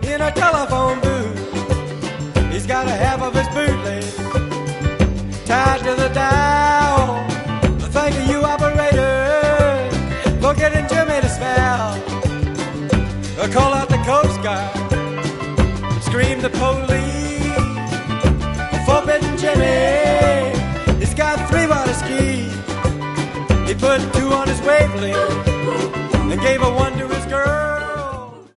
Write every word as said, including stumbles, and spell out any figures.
in a telephone booth. He's got a half of his bootleg tied to the dial. Thank you, operator, for getting Jimmy to smile. Call out the Coast Guard, scream the police. Forbidden Jimmy, he's got three water skis. He put two on his wavelength